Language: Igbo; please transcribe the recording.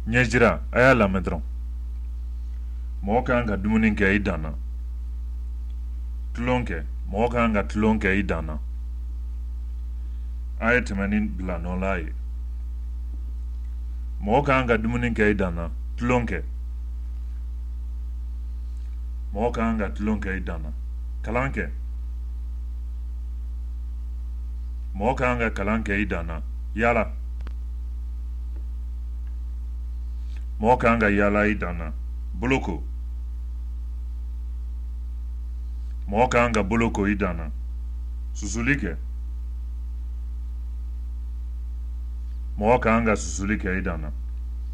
ɲɛ jira a y'a lamɛn dɔrɔn mɔgɔ kan ka dumuni kɛ i dan na tulon kɛ mɔgɔ kan ka tulon kɛ i dan na a ye tɛmɛ ni bila nɔla ye mɔgɔ kan ka dumuni kɛ i dan na tulon kɛ mɔgɔ kan ka tulon kɛ i dan na kalan kɛ mɔgɔ kan ka kalan kɛ i dan na yala mɔgɔ kan ka yala i dan na boloko mɔgɔ kan ka boloko i dan na susuli kɛ mɔgɔ kan ka susuli kɛ i dan na